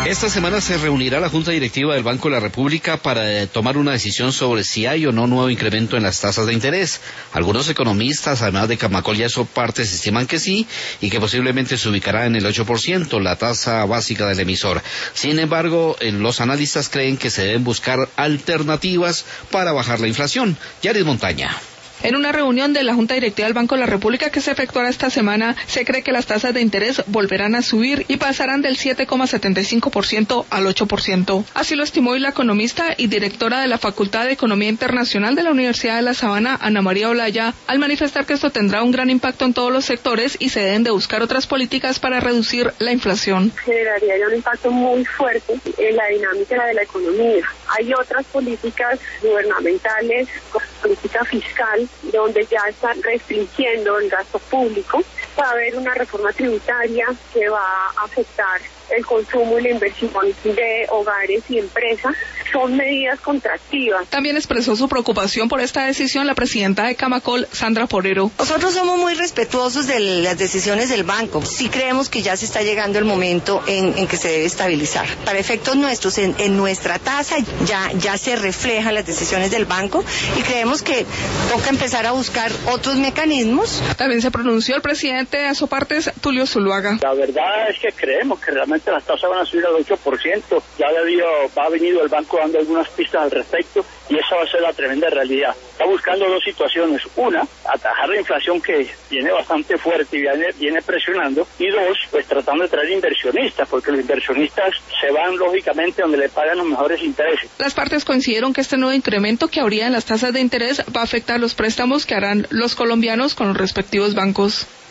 Esta semana se reunirá la Junta Directiva del Banco de la República para tomar una decisión sobre si hay o no nuevo incremento en las tasas de interés. Algunos economistas, además de Camacol y Asopartes, estiman que sí y que posiblemente se ubicará en el 8%, la tasa básica del emisor. Sin embargo, los analistas creen que se deben buscar alternativas para bajar la inflación. Yaris Montaña. En una reunión de la Junta Directiva del Banco de la República que se efectuará esta semana, se cree que las tasas de interés volverán a subir y pasarán del 7,75% al 8%. Así lo estimó hoy la economista y directora de la Facultad de Economía Internacional de la Universidad de La Sabana, Ana María Olaya, al manifestar que esto tendrá un gran impacto en todos los sectores y se deben de buscar otras políticas para reducir la inflación. Generaría ya un impacto muy fuerte en la dinámica de la economía. Hay otras políticas gubernamentales, política fiscal, donde ya están restringiendo el gasto público. Va a haber una reforma tributaria que va a afectar el consumo y la inversión de hogares y empresas. Son medidas contractivas. También expresó su preocupación por esta decisión la presidenta de Camacol, Sandra Porero. Nosotros somos muy respetuosos de las decisiones del banco. Sí creemos que ya se está llegando el momento en que se debe estabilizar. Para efectos nuestros, en nuestra tasa ya se reflejan las decisiones del banco y creemos que toca empezar a buscar otros mecanismos. También se pronunció el presidente de Asopartes, Tulio Zuluaga. La verdad es que creemos que realmente las tasas van a subir al 8%. Ya ha venido el banco dando algunas pistas al respecto y esa va a ser la tremenda realidad. Está buscando dos situaciones. Una, atajar la inflación que viene bastante fuerte y viene presionando. Y dos, pues tratando de traer inversionistas, porque los inversionistas se van lógicamente donde le pagan los mejores intereses. Las partes coincidieron que este nuevo incremento que habría en las tasas de interés va a afectar los préstamos que harán los colombianos con los respectivos bancos.